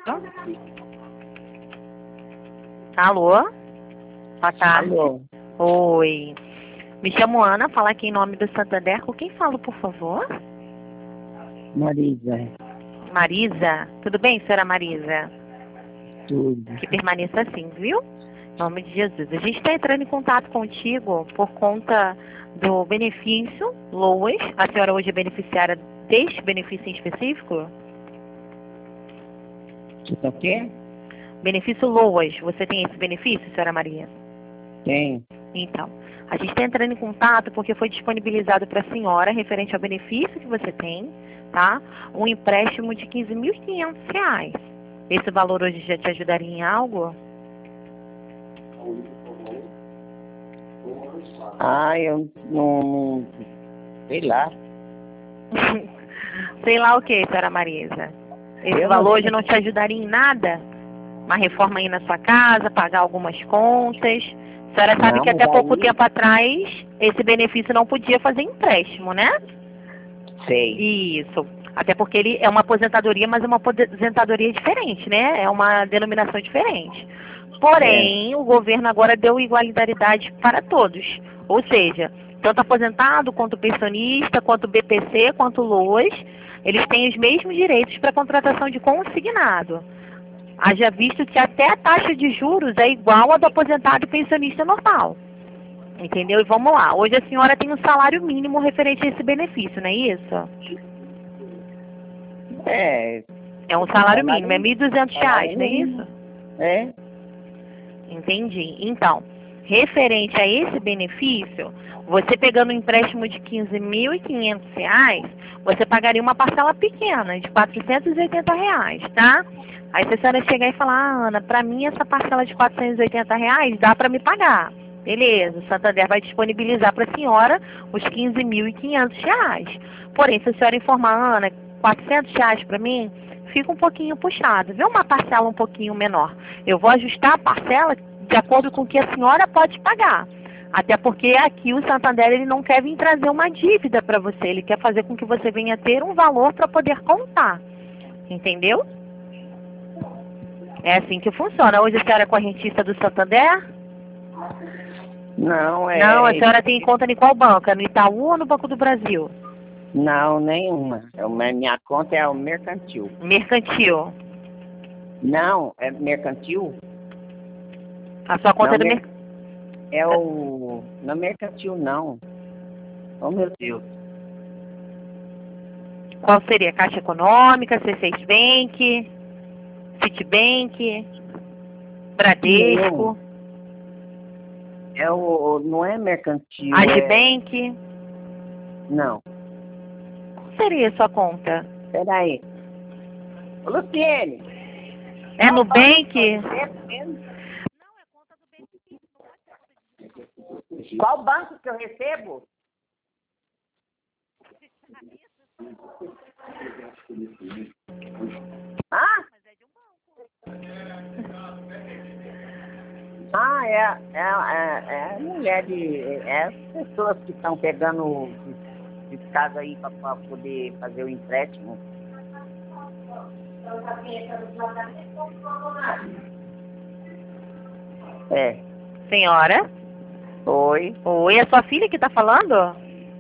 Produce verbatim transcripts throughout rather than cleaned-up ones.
Alô? Boa tarde. Alô. Oi. Me chamo Ana, fala aqui em nome do Santander. Com quem falo, por favor? Marisa. Marisa. Tudo bem, senhora Marisa? Tudo. Que permaneça assim, viu? Em nome de Jesus. A gente está entrando em contato contigo por conta do benefício Loas. A senhora hoje é beneficiária deste benefício em específico? Você tá o quê? Benefício Loas. Você tem esse benefício, senhora Maria? Tem. Então, a gente está entrando em contato porque foi disponibilizado para a senhora, referente ao benefício que você tem, tá? Um empréstimo de quinze mil e quinhentos reais. Esse valor hoje já te ajudaria em algo? Ah, eu não... não sei lá. Sei lá o que, senhora Marisa. Esse Eu valor não- hoje não te ajudaria em nada? Uma reforma aí na sua casa, pagar algumas contas. A senhora sabe Não, que até mas pouco aí- tempo atrás, esse benefício não podia fazer empréstimo, né? Sei. Isso. Até porque ele é uma aposentadoria, mas é uma aposentadoria diferente, né? É uma denominação diferente. Porém, o governo agora deu igualdade para todos. Ou seja, tanto aposentado, quanto pensionista, quanto B P C, quanto Loas, eles têm os mesmos direitos para contratação de consignado. Haja visto que até a taxa de juros é igual a do aposentado e pensionista normal. Entendeu? E vamos lá. Hoje a senhora tem um salário mínimo referente a esse benefício, não é isso? É. É um salário Salário mínimo, é mil e duzentos reais, salário não é mínimo. isso? É. Entendi. Então, referente a esse benefício, você pegando um empréstimo de quinze mil e quinhentos reais, você pagaria uma parcela pequena, de quatrocentos e oitenta reais, tá? Aí se a senhora chegar e falar, ah, Ana, pra mim essa parcela de quatrocentos e oitenta reais dá pra me pagar. Beleza, o Santander vai disponibilizar para a senhora os quinze mil e quinhentos reais. Porém, se a senhora informar, Ana, quatrocentos reais para mim, fica um pouquinho puxado, vê uma parcela um pouquinho menor. Eu vou ajustar a parcela de acordo com o que a senhora pode pagar. Até porque aqui o Santander ele não quer vir trazer uma dívida para você, ele quer fazer com que você venha ter um valor para poder contar. Entendeu? É assim que funciona. Hoje a senhora é correntista do Santander? Não, é... Não, a senhora tem conta em qual banco? É no Itaú ou no Banco do Brasil? Não, nenhuma. É uma- minha conta é o mercantil. Mercantil. Não, é mercantil? A sua conta Não, é do mer- mercantil. É o... Não é mercantil, não. Oh, meu Deus. Qual seria? Caixa Econômica, C seis Bank, Citibank, Bradesco, É o... Não é mercantil, é... Agibank? Não. Qual seria a sua conta? Peraí. Ô, Luciene. É Nubank? Qual banco que eu recebo? Ah? Ah, é, é, é, é a mulher de... É as pessoas que estão pegando esse caso aí para poder fazer o empréstimo. É. Senhora? Oi. Oi, é sua filha que está falando?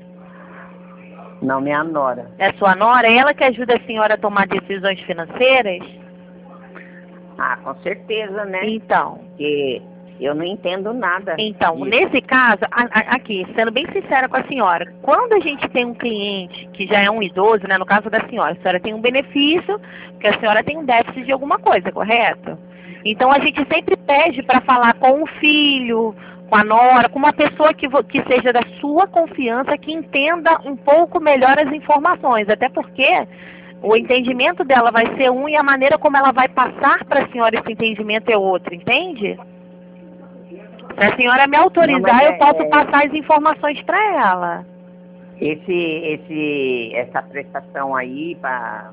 Não, minha nora. É sua nora? É ela que ajuda a senhora a tomar decisões financeiras? Ah, com certeza, né? Então. Porque eu não entendo nada. Então, disso. nesse caso, a- a- aqui, sendo bem sincera com a senhora, quando a gente tem um cliente que já é um idoso, né, no caso da senhora, a senhora tem um benefício, que a senhora tem um déficit de alguma coisa, correto? Então, a gente sempre pede para falar com o filho, com a nora, com uma pessoa que, vo- que seja da sua confiança, que entenda um pouco melhor as informações, até porque o entendimento dela vai ser um e a maneira como ela vai passar para a senhora esse entendimento é outro, entende? Se a senhora me autorizar, Não, mas eu é- posso é- passar as informações para ela. Esse, esse, essa prestação aí, pra,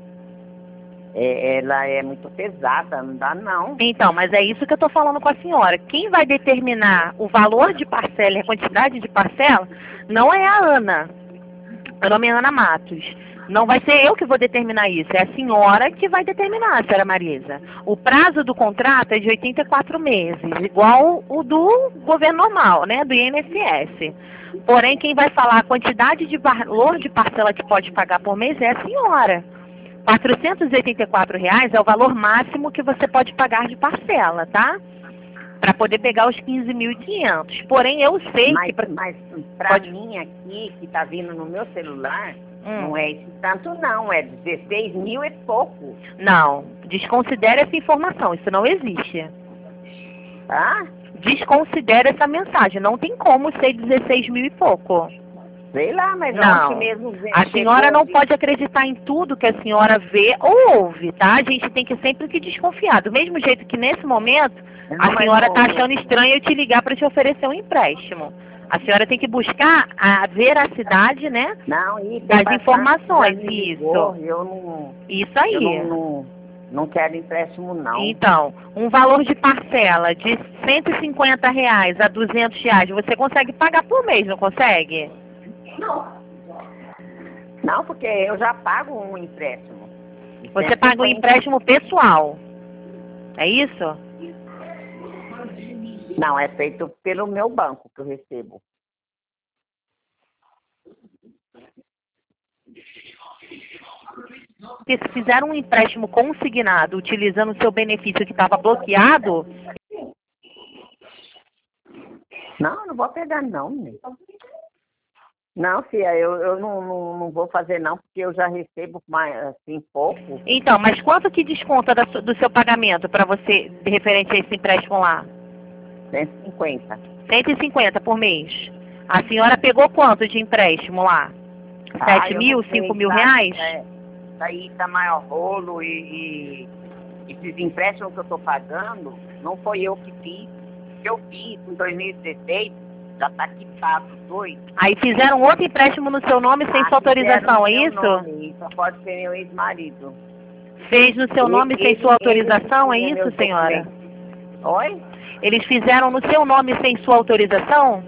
é, ela é muito pesada, não dá não. Então, mas é isso que eu estou falando com a senhora. Quem vai determinar o valor de parcela e a quantidade de parcela não é a Ana. Meu nome é Ana Matos. Não vai ser eu que vou determinar isso, é a senhora que vai determinar, senhora Marisa. O prazo do contrato é de oitenta e quatro meses, igual o do governo normal, né, do I N S S. Porém, quem vai falar a quantidade de valor de parcela que pode pagar por mês é a senhora. quatrocentos e oitenta e quatro reais é o valor máximo que você pode pagar de parcela, tá? Para poder pegar os quinze mil e quinhentos. Porém, eu sei mas, que... Pra... Mas para pode... mim aqui, que tá vindo no meu celular, hum. não é esse tanto não, é dezesseis mil e pouco. Não, desconsidere essa informação, isso não existe. Tá? Desconsidere essa mensagem, não tem como ser dezesseis mil e pouco. Sei lá, mas não. ontem mesmo... A senhora não pode acreditar em tudo que a senhora vê ou ouve, tá? A gente tem que sempre que desconfiar. Do mesmo jeito que nesse momento, não, a senhora está achando estranho eu te ligar para te oferecer um empréstimo. A senhora tem que buscar a veracidade, né? Não, isso, das informações. Ligou, isso. Eu não, isso aí. Eu não, não, não quero empréstimo, não. Então, um valor de parcela de cento e cinquenta reais a duzentos reais, você consegue pagar por mês, não consegue? Não. Não, porque eu já pago um empréstimo. Você paga um empréstimo pessoal. É isso? Não, é feito pelo meu banco que eu recebo. Porque se fizer um empréstimo consignado utilizando o seu benefício que estava bloqueado... Não, não vou pegar não, né? Não, filha, eu, eu não, não, não vou fazer não, porque eu já recebo mais, assim, pouco. Então, mas quanto que desconta da, do seu pagamento para você, referente a esse empréstimo lá? cento e cinquenta. cento e cinquenta por mês. A senhora pegou quanto de empréstimo lá? Ah, sete mil, sei, cinco mil tá, reais? É, aí tá maior rolo e, e esses empréstimos que eu tô pagando, não foi eu que fiz. O que eu fiz em dois mil e dezesseis, já tá quitado dois. Aí fizeram outro empréstimo no seu nome sem ah, sua autorização, é meu isso? Nome, só pode ser meu ex-marido. Fez no seu Ele, nome sem ele, sua autorização, ele, é ele, isso, senhora? documentos. Oi? Eles fizeram no seu nome sem sua autorização?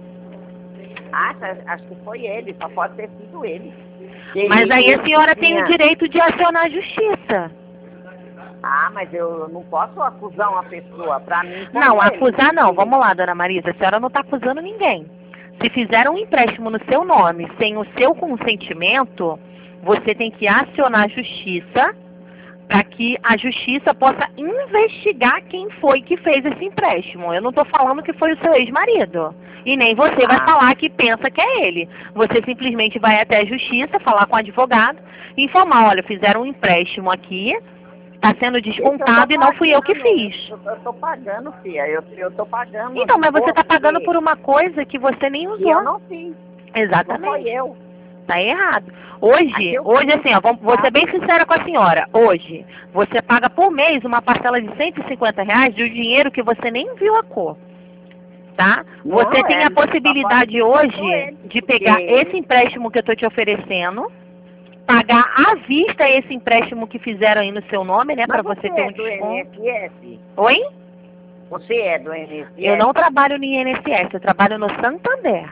Ah, acho que foi ele, só pode ter sido ele. ele mas aí a senhora tinha... tem o direito de acionar a justiça. Ah, mas eu não posso acusar uma pessoa, pra mim... Não, ele. acusar não. Vamos lá, dona Marisa, a senhora não está acusando ninguém. Se fizeram um empréstimo no seu nome sem o seu consentimento, você tem que acionar a justiça para que a justiça possa investigar quem foi que fez esse empréstimo. Eu não estou falando que foi o seu ex-marido. E nem você vai Ah. falar que pensa que é ele. Você simplesmente vai até a justiça, falar com o advogado e informar, olha, fizeram um empréstimo aqui, está sendo descontado e não fui eu que fiz. Eu estou pagando, filha. Eu estou pagando. Então, mas você está pagando por uma coisa que você nem usou. E eu não fiz. Exatamente. Não foi eu. Tá errado. Hoje, hoje assim, ó, vamos, vou ser bem sincera com a senhora. Hoje, você paga por mês uma parcela de cento e cinquenta reais de um dinheiro que você nem viu a cor. Tá? Não, você tem é, a possibilidade hoje ele, de pegar porque... esse empréstimo que eu estou te oferecendo, pagar à vista esse empréstimo que fizeram aí no seu nome, né? Para você, você ter um é do desconto. I N S S? Oi? Você é do I N S S? Eu não trabalho no I N S S, eu trabalho no Santander.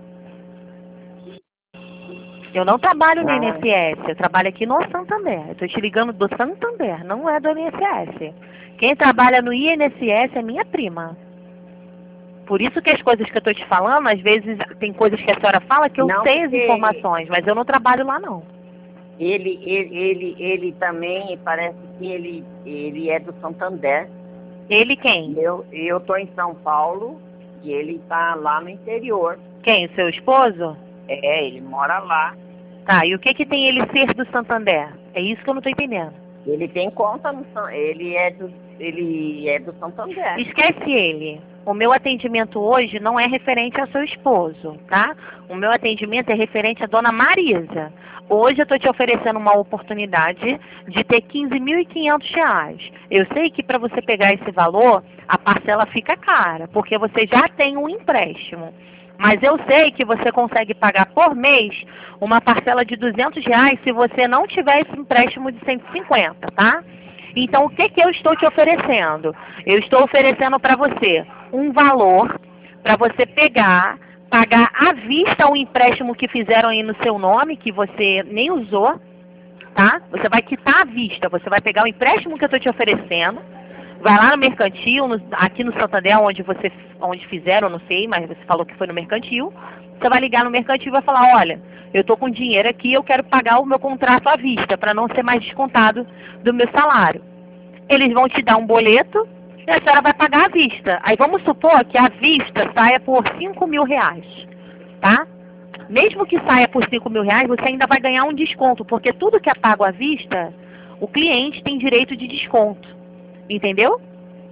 Eu não trabalho no Ah. I N S S, eu trabalho aqui no Santander. Eu estou te ligando do Santander, não é do I N S S. Quem trabalha no I N S S é minha prima. Por isso que as coisas que eu estou te falando, às vezes tem coisas que a senhora fala que eu Não, sei as porque- informações, mas eu não trabalho lá não. Ele, ele, ele, ele também, parece que ele, ele é do Santander. Ele quem? Eu eu tô em São Paulo e ele tá lá no interior. Quem? O seu esposo? É, ele mora lá. Tá, e o que que tem ele ser do Santander? É isso que eu não estou entendendo. Ele tem conta no San- ele é do ele é do Santander. Esquece ele. O meu atendimento hoje não é referente ao seu esposo, tá? O meu atendimento é referente à dona Marisa. Hoje eu estou te oferecendo uma oportunidade de ter quinze mil e quinhentos reais. Eu sei que para você pegar esse valor, a parcela fica cara, porque você já tem um empréstimo. Mas eu sei que você consegue pagar por mês uma parcela de duzentos reais se você não tiver esse empréstimo de cento e cinquenta, tá? Então, o que que eu estou te oferecendo? Eu estou oferecendo para você um valor para você pegar, pagar à vista o empréstimo que fizeram aí no seu nome, que você nem usou, tá? Você vai quitar à vista, você vai pegar o empréstimo que eu estou te oferecendo, vai lá no mercantil, no, aqui no Santander, onde você onde fizeram, não sei, mas você falou que foi no mercantil. Você vai ligar no mercantil e vai falar, olha, eu estou com dinheiro aqui, eu quero pagar o meu contrato à vista, para não ser mais descontado do meu salário. Eles vão te dar um boleto e a senhora vai pagar à vista. Aí vamos supor que a vista saia por cinco mil reais, tá? Mesmo que saia por cinco mil reais, você ainda vai ganhar um desconto, porque tudo que é pago à vista, o cliente tem direito de desconto, entendeu?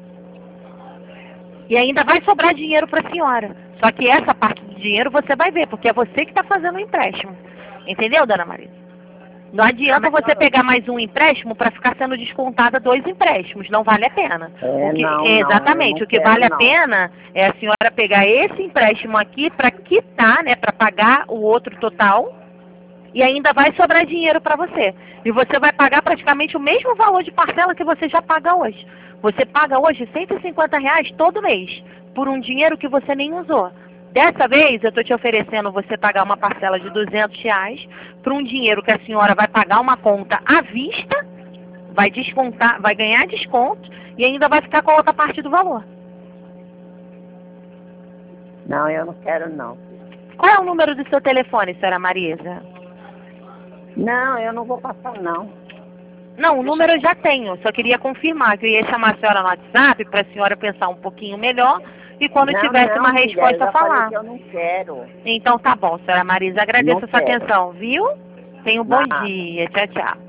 E ainda vai sobrar dinheiro para a senhora. Só que essa parte do dinheiro você vai ver, porque é você que está fazendo o empréstimo. Entendeu, dona Marisa? Não adianta você pegar mais um empréstimo para ficar sendo descontada dois empréstimos. Não vale a pena. É, o que, não, exatamente. não, o que quero, vale a não. pena é a senhora pegar esse empréstimo aqui para quitar, né, para pagar o outro total. E ainda vai sobrar dinheiro para você. E você vai pagar praticamente o mesmo valor de parcela que você já paga hoje. Você paga hoje cento e cinquenta reais todo mês por um dinheiro que você nem usou. Dessa vez, eu estou te oferecendo você pagar uma parcela de duzentos reais por um dinheiro que a senhora vai pagar uma conta à vista, vai descontar, vai ganhar desconto e ainda vai ficar com a outra parte do valor. Não, eu não quero não. Qual é o número do seu telefone, senhora Marisa? Não, eu não vou passar não. Não, o número eu já tenho, só queria confirmar que eu ia chamar a senhora no WhatsApp para a senhora pensar um pouquinho melhor e quando não, tivesse não, uma filha, resposta eu já falar. falei que eu não quero. Então tá bom, senhora Marisa, agradeço Não a sua quero. atenção, viu? Tenha um bom Nada. dia, tchau, tchau.